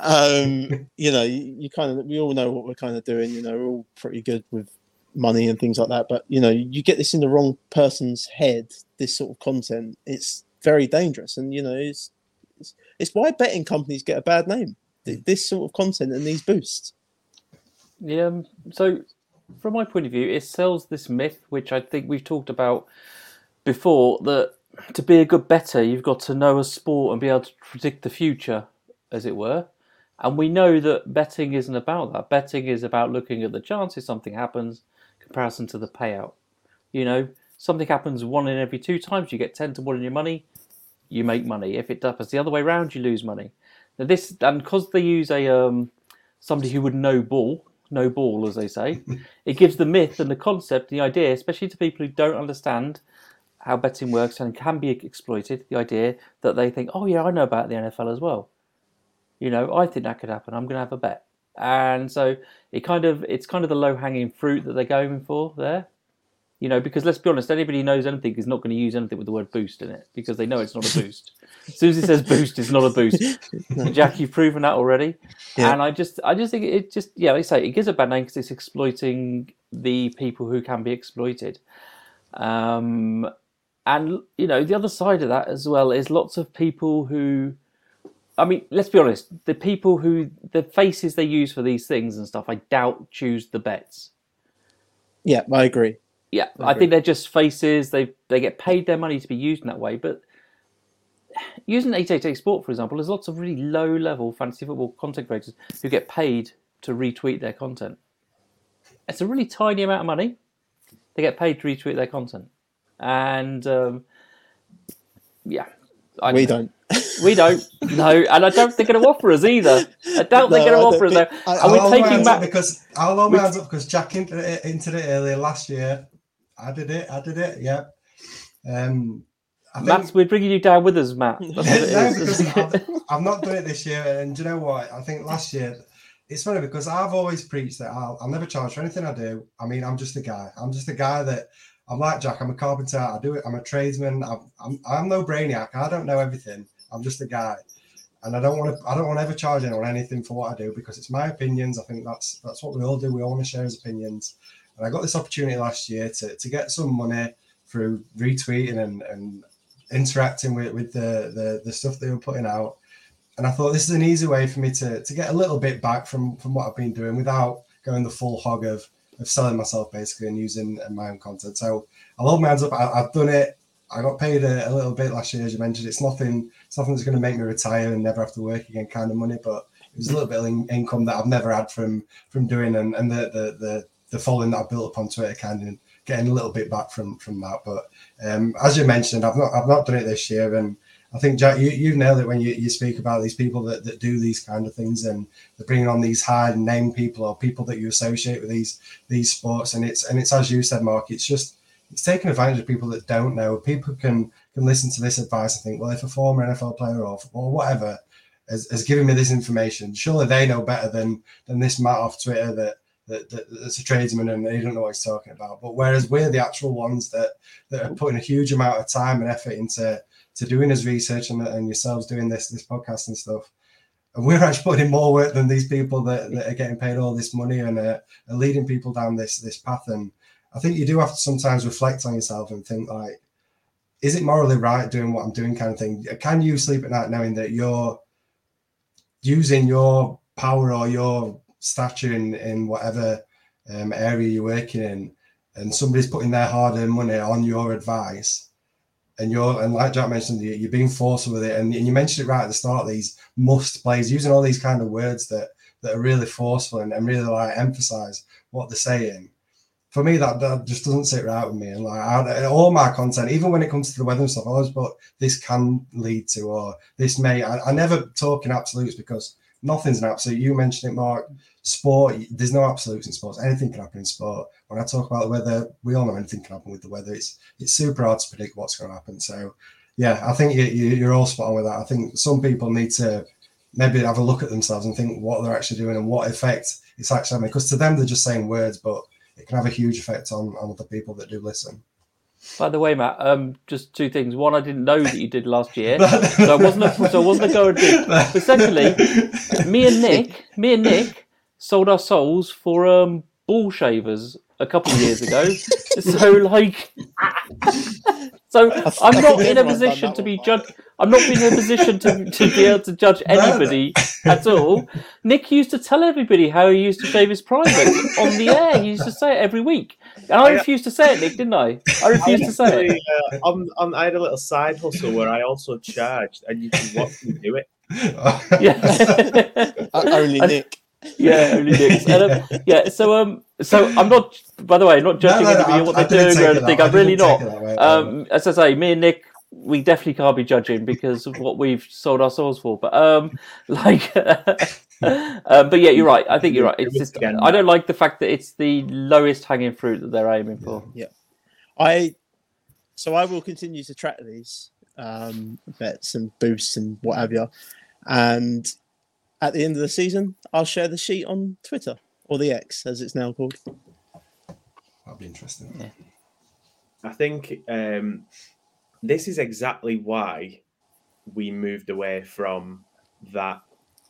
um, you know, you, you kind of we all know what we're kind of doing. You know, we're all pretty good with money and things like that. But you know, you get this in the wrong person's head. This sort of content, it's very dangerous, and you know, it's it's, it's why betting companies get a bad name. This sort of content and these boosts. Yeah. Um, so, from my point of view, it sells this myth, which I think we've talked about before, that to be a good bettor, you've got to know a sport and be able to predict the future, as it were. And we know that betting isn't about that. Betting is about looking at the chances something happens, comparison to the payout. You know, something happens one in every two times, you get ten to one in your money, you make money. If it happens the other way around, you lose money. Now this, and because they use a um, somebody who would know ball, know ball, as they say, it gives the myth and the concept, the idea, especially to people who don't understand how betting works and can be exploited, the idea that they think, oh yeah, I know about the N F L as well. You know, I think that could happen. I'm going to have a bet. And so it kind of, it's kind of the low-hanging fruit that they're going for there. You know, because let's be honest, anybody who knows anything is not going to use anything with the word boost in it, because they know it's not a boost. As soon as it says boost, it's not a boost. Jack, you've proven that already. Yeah. And I just, I just think it just, yeah, like I say, it gives a bad name because it's exploiting the people who can be exploited. Um, and, you know, the other side of that as well is lots of people who, I mean, let's be honest, the people who, the faces they use for these things and stuff, I doubt choose the bets. Yeah, I agree. Yeah, I, I think they're just faces. They they get paid their money to be used in that way. But using eight eight eight Sport, for example, there's lots of really low-level fantasy football content creators who get paid to retweet their content. It's a really tiny amount of money. They get paid to retweet their content. And, um, yeah. I we don't. don't. We don't. No, and I don't think they're going to offer us either. I doubt they're No, going to I offer us. don't Though. think- I- And we're I'll taking hold my back... hands up because I'll hold my hands up because Jack hinted it, hinted it earlier last year. I did it. I did it. Yeah. Um, I think, Matt, we're bringing you down with us, Matt. That's what it no, is. because I've, I've not done it this year. And do you know what? I think last year, it's funny because I've always preached that I'll, I'll never charge for anything I do. I mean, I'm just a guy. I'm just a guy that I'm like Jack. I'm a carpenter. I do it. I'm a tradesman. I'm, I'm, I'm no brainiac. I don't know everything. I'm just a guy. And I don't want to. I don't want to ever charge anyone anything for what I do because it's my opinions. I think that's that's what we all do. We all want to share his opinions. And I got this opportunity last year to, to get some money through retweeting and, and interacting with, with the, the the stuff they were putting out. and I thought this is an easy way for me to to get a little bit back from from what I've been doing without going the full hog of of selling myself basically and using my own content. So I'll hold my hands up. I, I've done it. I got paid a, a little bit last year, as you mentioned. It's nothing. It's nothing that's going to make me retire and never have to work again, kind of money. But it was a little bit of in, income that I've never had from from doing, and, and the, the the the following that I built up on Twitter, kind of getting a little bit back from from that. But um, as you mentioned, I've not I've not done it this year, and I think Jack, you you nailed it when you, you speak about these people that, that do these kind of things, and they're bringing on these hard name people or people that you associate with these these sports, and it's and it's as you said, Mark, it's just it's taking advantage of people that don't know. People can can listen to this advice and think, well, if a former N F L player or or whatever has, has given me this information, surely they know better than than this Matt off Twitter that. That, that, that's a tradesman and he don't know what he's talking about. But whereas we're the actual ones that, that are putting a huge amount of time and effort into to doing his research and, and yourselves doing this this podcast and stuff, and we're actually putting in more work than these people that, that are getting paid all this money and uh, are leading people down this this path. And I think you do have to sometimes reflect on yourself and think, like, is it morally right doing what I'm doing, kind of thing? Can you sleep at night knowing that you're using your power or your stature in, in whatever um, area you're working in, and somebody's putting their hard-earned money on your advice, and you're and like Jack mentioned, you're being forceful with it, and, and you mentioned it right at the start, these must plays, using all these kind of words that that are really forceful and, and really like emphasize what they're saying. For me, that, that just doesn't sit right with me. And like I, all my content, even when it comes to the weather and stuff, I always put this can lead to, or this may. I, I never talk in absolutes because nothing's an absolute. You mentioned it, Mark. Sport, there's no absolutes in sports. Anything can happen in sport. When I talk about the weather, we all know anything can happen with the weather. It's it's super hard to predict what's going to happen. So, yeah, I think you, you, you're all spot on with that. I think some people need to maybe have a look at themselves and think what they're actually doing and what effect it's actually having. Because to them, they're just saying words, but it can have a huge effect on, on other people that do listen. By the way, Matt, um, just two things. One, I didn't know that you did last year, so I wasn't a, so I wasn't a go and do. But secondly, me and Nick, me and Nick sold our souls for um, ball shavers a couple of years ago. So, like, so I'm not in a position to be judged. I'm not in a position to, to be able to judge anybody at all. Nick used to tell everybody how he used to shave his privates on the air. He used to say it every week. And I refused to say it, Nick, didn't I? I refused to say it. Uh, on, on, I had a little side hustle where I also charged, and you can watch me do it. Yeah. Only Nick. Yeah, only Nick. And, um, yeah, so um, so I'm not. By the way, not judging No, no, no, anybody I- or what I they're didn't doing or take it anything. that- I I'm really didn't not. take it that way. Um, as I say, me and Nick, we definitely can't be judging because of what we've sold our souls for. But um, like, um, but yeah, you're right. I think you're right. It's just I don't like the fact that it's the lowest hanging fruit that they're aiming for. Yeah. I so I will continue to track these um, bets and boosts and what have you. And at the end of the season, I'll share the sheet on Twitter, or the X, as it's now called. That'd be interesting. Yeah. I think um, this is exactly why we moved away from that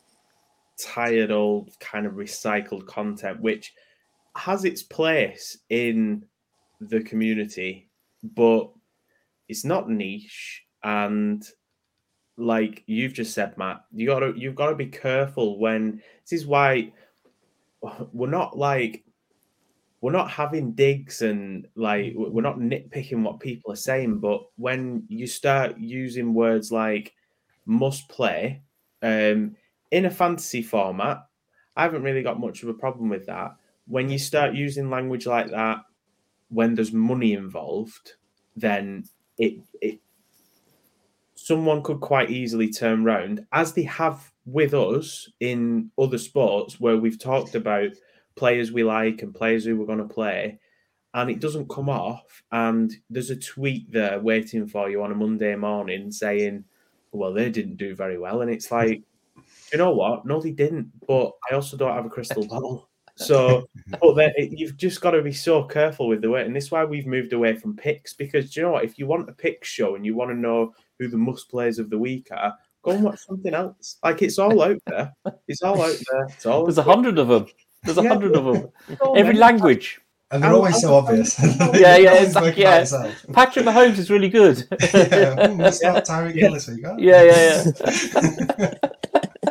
tired old kind of recycled content, which has its place in the community, but it's not niche. And like you've just said, Matt, you gotta you've got to be careful when this is why we're not like we're not having digs and like we're not nitpicking what people are saying, but when you start using words like must play um, in a fantasy format, I haven't really got much of a problem with that. When you start using language like that, when there's money involved, then it it someone could quite easily turn round, as they have with us in other sports where we've talked about players we like and players who we're going to play, and it doesn't come off, and there's a tweet there waiting for you on a Monday morning saying, well, they didn't do very well. And it's like, you know what? No, they didn't. But I also don't have a crystal ball. So, but then it, you've just got to be so careful with the way. And this is why we've moved away from picks, because do you know what? If you want a pick show and you want to know who the must plays of the week are, go and watch something else. Like, it's all out there. It's all out there. It's all There's a hundred of them. There's a Yeah. hundred of them. Oh, Every man. language. And they're always so obvious. Yeah, yeah, Always it's like, make it yeah. by itself. Patrick Mahomes is really good. Yeah, hmm, that's not Tyreek Yeah. Hill this week, huh? Yeah, yeah, yeah.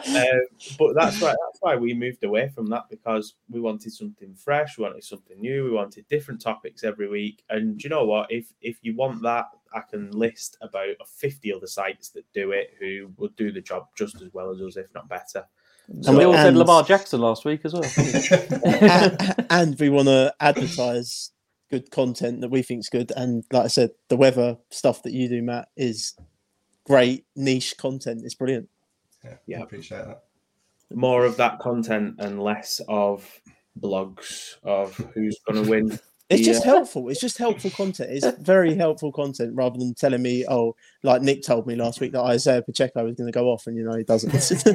um, but that's why that's why we moved away from that, because we wanted something fresh, we wanted something new, we wanted different topics every week. And you know what? If if you want that, I can list about fifty other sites that do it who will do the job just as well as us, if not better. And we all said and- Lamar Jackson last week as well. and, and we want to advertise good content that we think is good. And like I said, the weather stuff that you do, Matt, is great niche content. It's brilliant. Yeah, Yeah. I appreciate that. More of that content and less of blogs of who's going to win. It's just Yeah. helpful. It's just helpful content. It's very helpful content rather than telling me, oh, like Nick told me last week that Isaiah Pacheco was going to go off, and you know he doesn't.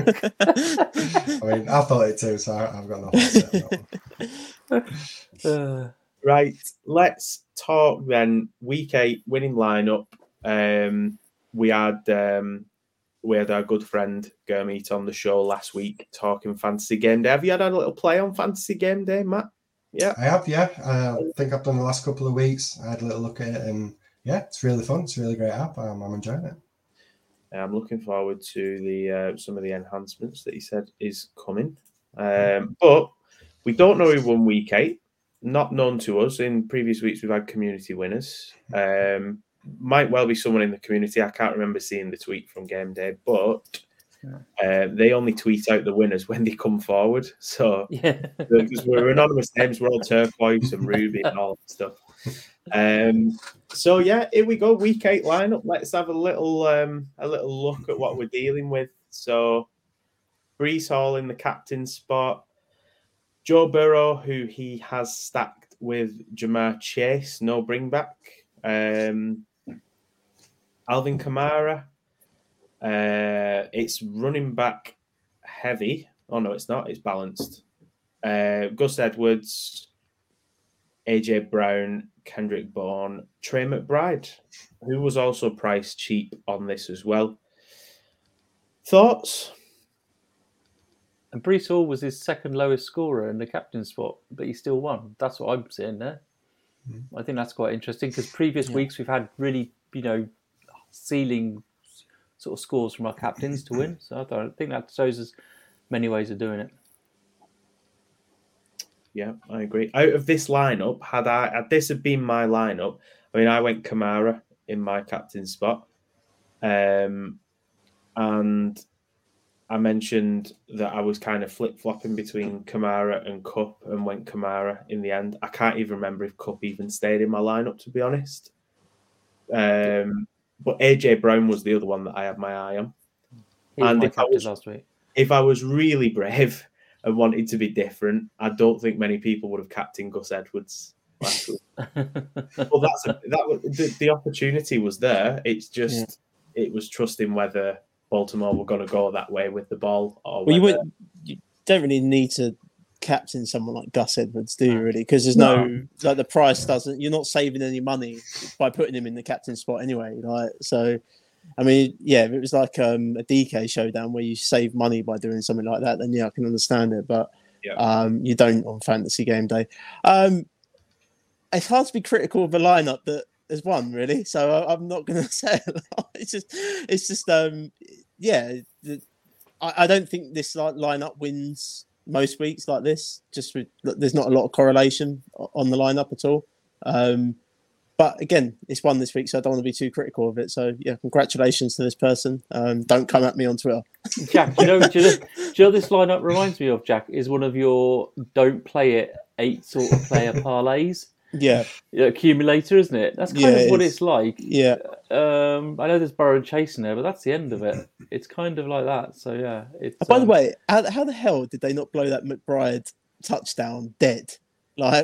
I mean, I thought it too, so I- I've got nothing to say on that one. Uh, Right, let's talk then. Week eight winning lineup. Um, we had um, we had our good friend Gurmeet on the show last week talking fantasy game day. Have you had a little play on fantasy game day, Matt? Yeah, I have, yeah. Uh, I think I've done the last couple of weeks. I had a little look at it, and yeah, it's really fun. It's a really great app. I'm, I'm enjoying it. I'm looking forward to the uh, some of the enhancements that he said is coming. Um, but we don't know who won week eight. Not known to us. In previous weeks, we've had community winners. Um, might well be someone in the community. I can't remember seeing the tweet from game day, but uh, they only tweet out the winners when they come forward. So yeah. because we're anonymous names, we're all turquoise and ruby and all that stuff. Um, so yeah, here we go. Week eight lineup. Let's have a little um, a little look at what we're dealing with. So Breece Hall in the captain spot. Joe Burrow, who he has stacked with Jamar Chase, no bring back. Um, Alvin Kamara. Uh, it's running back heavy. Oh no, it's not. It's balanced. Uh, Gus Edwards, A J Brown, Kendrick Bourne, Trey McBride, who was also priced cheap on this as well. Thoughts? And Breece Hall was his second lowest scorer in the captain spot, but he still won. That's what I'm seeing there. Mm-hmm. I think that's quite interesting because previous yeah. weeks we've had really, you know, ceiling sort of scores from our captains to win. So I don't think that shows us many ways of doing it. Yeah, I agree. Out of this lineup, had I had this had been my lineup, I mean, I went Kamara in my captain spot, um, and I mentioned that I was kind of flip-flopping between Kamara and Kupp and went Kamara in the end. I can't even remember if Kupp even stayed in my lineup, to be honest. Um, but A J Brown was the other one that I had my eye on. He was and my if I captain was, last week. If I was really brave and wanted to be different, I don't think many people would have captained Gus Edwards last week. Well, that's a, that was, the, the opportunity was there. It's just yeah. it was trusting whether Baltimore were going to go that way with the ball. Or well, whether... you, would, you don't really need to captain someone like Gus Edwards, do you? Really? Because there's no, no like the price doesn't. You're not saving any money by putting him in the captain spot anyway. Like so, I mean, yeah, if it was like um, a D K showdown where you save money by doing something like that, then yeah, I can understand it. But yeah. um, you don't on fantasy game day. Um, it's hard to be critical of a lineup that has won, really. So I, I'm not going to say it. It's just, it's just, um, yeah. The, I, I don't think this like, lineup wins most weeks like this. Just with, there's not a lot of correlation on the lineup at all. Um, but again, it's won this week, so I don't want to be too critical of it. So yeah, congratulations to this person. Um, don't come at me on Twitter. Jack, do you know, do you know, do you know this lineup reminds me of, Jack, is one of your don't play it eight sort of player parlays. Yeah. Accumulator, isn't it? That's kind yeah, of it what is. it's like. Yeah. Um, I know there's Burrow and Chase in there, but that's the end of it. It's kind of like that. So yeah. It's, By um... the way, how, how the hell did they not blow that McBride touchdown dead? Like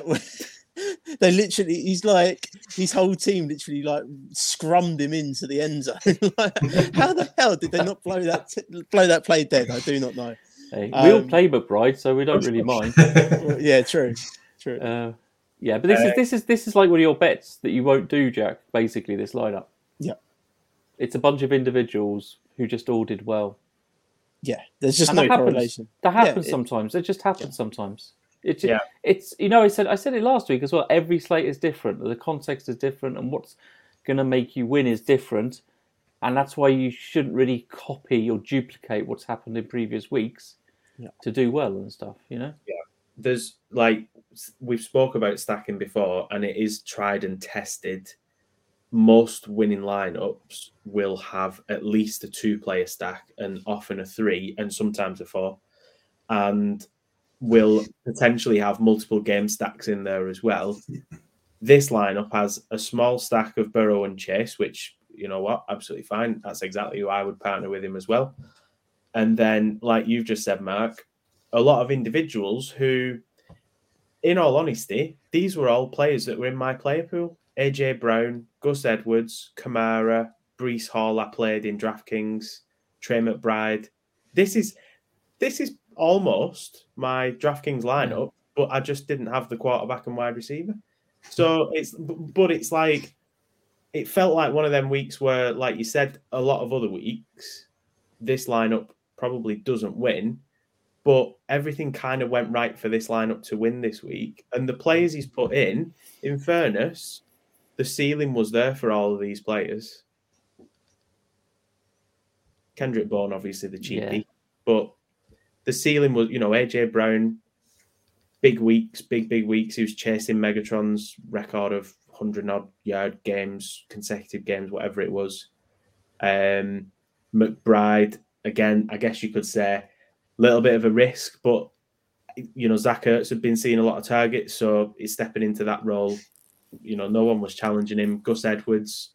they literally, he's like his whole team literally like scrummed him into the end zone. Like, how the hell did they not blow that t- blow that play dead? I do not know. Hey, um, we all play McBride, so we don't really mind. Yeah, true, true. Uh, yeah, but this uh, is this is this is like one of your bets that you won't do, Jack. Basically, this lineup. Yeah, it's a bunch of individuals who just all did well. Yeah, there's just and no that happens. correlation. That happens yeah, it, sometimes. It just happens yeah. sometimes. It's yeah. it's you know I said I said it last week as well. Every slate is different. The context is different, and what's going to make you win is different. and that's why you shouldn't really copy or duplicate what's happened in previous weeks Yeah. to do well and stuff. You know. There's like we've spoke about stacking before, and it is tried and tested. Most winning lineups will have at least a two-player stack, and often a three, and sometimes a four, and will potentially have multiple game stacks in there as well. This lineup has a small stack of Burrow and Chase, which, you know what, absolutely fine. That's exactly who I would partner with him as well. And then, like you've just said, Mark, a lot of individuals who, in all honesty, these were all players that were in my player pool. A J Brown, Gus Edwards, Kamara, Breece Hall I played in DraftKings, Trey McBride. This is this is almost my DraftKings lineup, but I just didn't have the quarterback and wide receiver. So it's, but it's like, it felt like one of them weeks where, like you said, a lot of other weeks, this lineup probably doesn't win, but everything kind of went right for this lineup to win this week. And the players he's put in, in fairness, the ceiling was there for all of these players. Kendrick Bourne, obviously the cheapie, Yeah. but the ceiling was, you know, A J Brown, big weeks, big, big weeks. He was chasing Megatron's record of one hundred odd yard games, consecutive games, whatever it was. Um, McBride, again, I guess you could say a little bit of a risk, but, you know, Zach Ertz had been seeing a lot of targets, so he's stepping into that role. You know, no one was challenging him. Gus Edwards,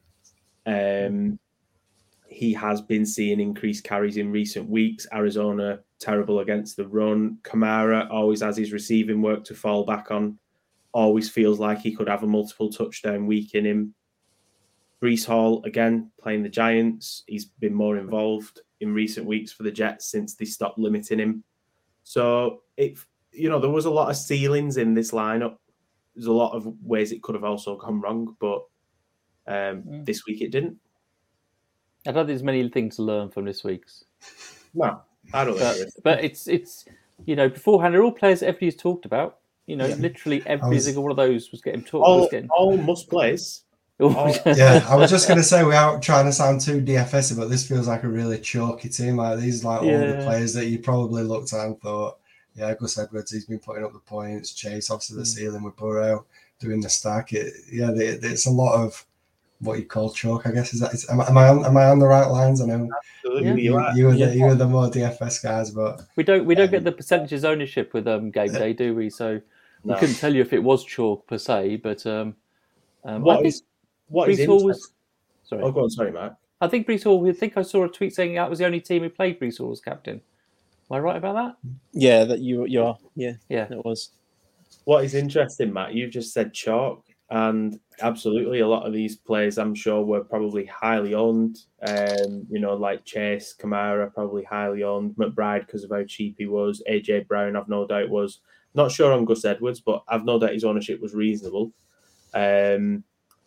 um, he has been seeing increased carries in recent weeks. Arizona, terrible against the run. Kamara always has his receiving work to fall back on. Always feels like he could have a multiple touchdown week in him. Breece Hall, again, playing the Giants. He's been more involved in recent weeks for the Jets since they stopped limiting him. So, it, you know, there was a lot of ceilings in this lineup. There's a lot of ways it could have also gone wrong, but um, Mm. this week it didn't. I don't think there's many things to learn from this week's. No, I don't think But, there is. but it's, it's you know, beforehand, they're all players that everybody's talked about. You know, Yeah. literally every was- single one of those was getting talked All, was getting. all must plays. Oh, Yeah, I was just going to say without trying to sound too D F S, but this feels like a really chalky team. Like these, like all the Yeah. players that you probably looked at and thought, yeah, Gus Edwards, he's been putting up the points. Chase, obviously the Mm. ceiling with Burrow, doing the stack. It, yeah, they, it's a lot of what you call chalk, I guess. Is that? Is, am, I- am I on? Am I on the right lines? I know Absolutely, you, you you, are. you were Yeah. the you were the more D F S guys, but we don't we don't get the percentages ownership with um, game day, do we? So we No. couldn't tell you if it was chalk per se, but um, um, I What think is what is Breece Hall interesting? was. Sorry, Oh, go on, sorry, Mark. I think Breece Hall. I think I saw a tweet saying that was the only team who played Breece Hall as captain. Am I right about that? Yeah, that you you are. Yeah, Yeah. it was. What is interesting, Matt, you've just said chalk, and absolutely a lot of these players, I'm sure, were probably highly owned. Um, you know, like Chase, Kamara, probably highly owned. McBride, because of how cheap he was. A J Brown, I've no doubt was. Not sure on Gus Edwards, but I've no doubt his ownership was reasonable. Um,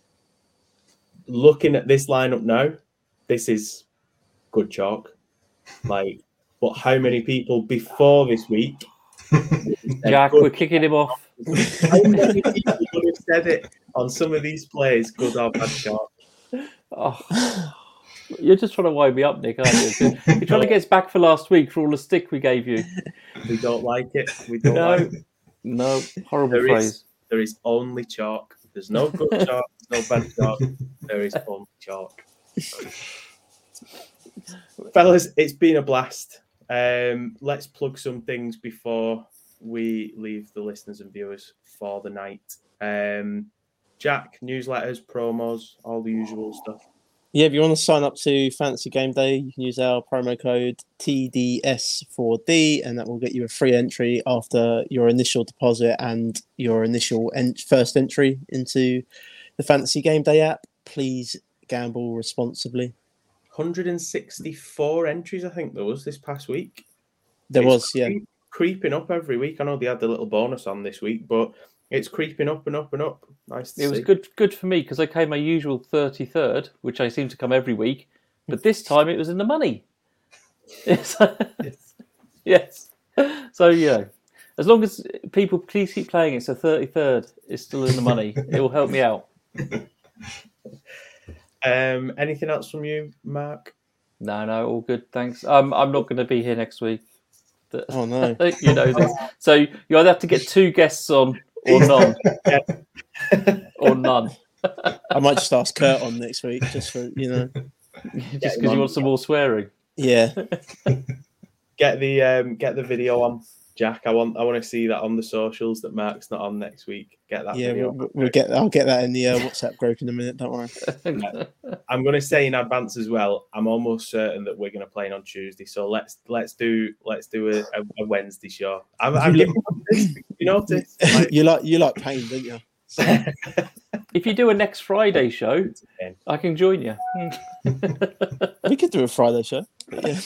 looking at this lineup now, this is good chalk. Like, but how many people before this week? said Jack, good we're kicking him off. How many people would have said it on some of these plays, good or bad chalk? Oh, you're just trying to wind me up, Nick, aren't you? You're trying to get us back for last week for all the stick we gave you. We don't like it. We don't No, like it. no, horrible There phrase. is, there is only chalk. There's no good chalk, there's no bad chalk. There is only chalk. Fellas, it's been a blast. Um, let's plug some things before we leave the listeners and viewers for the night. Um, Jack, newsletters, promos, all the usual stuff. Yeah, if you want to sign up to Fantasy Game Day, you can use our promo code T D S four D, and that will get you a free entry after your initial deposit and your initial en- first entry into the Fantasy Game Day app. Please gamble responsibly. one hundred sixty-four entries, I think there was this past week. There It's was, yeah. creep- creeping up every week. I know they had the little bonus on this week, but it's creeping up and up and up. Nice to It was see. good good for me because I came my usual thirty-third, which I seem to come every week, but this time it was in the money. Yes. Yes. So, yeah, as long as people please keep playing it, so thirty-third is still in the money, it will help me out. Um, anything else from you, Mark? No, no, all good. Thanks. Um, I'm not going to be here next week. Oh no. You know this. So you either have to get two guests on or none. Or none. I might just ask Kurt on next week, just for you know. Just because you want some more swearing. Yeah. Get the um, get the video on, Jack. I want I want to see that on the socials that Mark's not on next week. Get that Yeah, video. we'll, we'll get. I'll get that in the uh, WhatsApp group in a minute. Don't worry. I'm going to say in advance as well. I'm almost certain that we're going to play on Tuesday. So let's let's do let's do a, a, a Wednesday show. I'm, I'm You giving you notice. Like, you like you like pain, don't you? If you do a next Friday show, I can join you. We could do a Friday show. Yeah.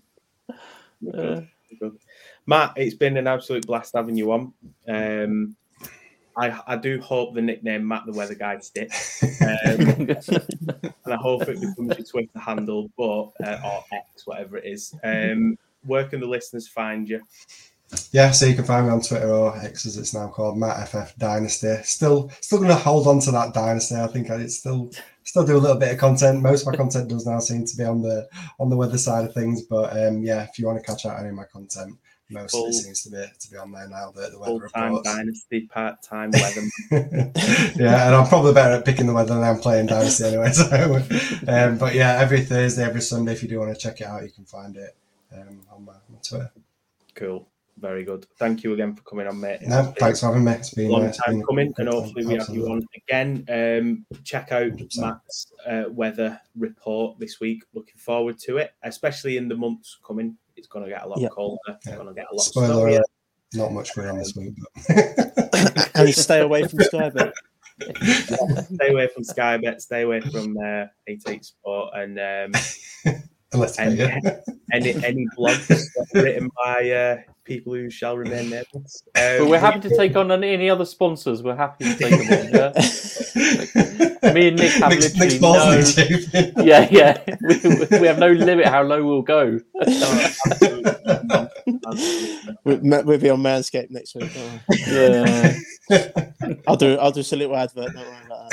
Good, good. Matt, it's been an absolute blast having you on. Um, I I do hope the nickname Matt the Weather Guy sticks, um, and I hope it becomes your Twitter handle, but uh, or X, whatever it is. Um, where can the listeners find you? Yeah, so you can find me on Twitter or X as it's now called, Matt F F Dynasty. Still, still going to hold on to that dynasty. I think I still, still do a little bit of content. Most of my content does now seem to be on the on the weather side of things. But um, yeah, if you want to catch out any of my content, most Full, of it seems to be to be on there now. The, the weather full-time reports. dynasty, part-time weather. Yeah, and I'm probably better at picking the weather than I'm playing dynasty anyway. So, um, but yeah, every Thursday, every Sunday, if you do want to check it out, you can find it um, on my, my Twitter. Cool. Very good. Thank you again for coming on, mate. It's No, been thanks for having me. It's been a long uh, it's time been coming, a and good hopefully time. we have you on again. Um, check out Matt's uh, weather report this week. Looking forward to it, especially in the months coming. It's going to get a lot Yep. colder. It's Yeah. going to get a lot Spoiler snowier. alert, not much going on this week. But... And stay away from Skybet. Stay away from Sky Bet. Stay away from uh, eighty-eight Sport, and um, Unless and yeah. any any blogs written by uh, people who shall remain nameless. Um, But we're happy to take on any other sponsors. We're happy to take them on. Yeah? Me and Nick have Nick's, literally Nick's balls no. need shaving. Yeah, yeah. We, we have no limit how low we'll go. No, absolutely not. Absolutely not. We'll, we'll be on Manscaped next week. Don't worry. Yeah. I'll do. I'll do a little advert. Don't worry about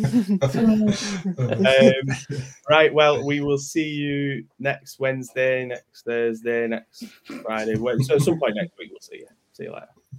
that. um, right, well, we will see you next Wednesday, next Thursday, next Friday. Well, so at some point next week, we'll see you. See you later.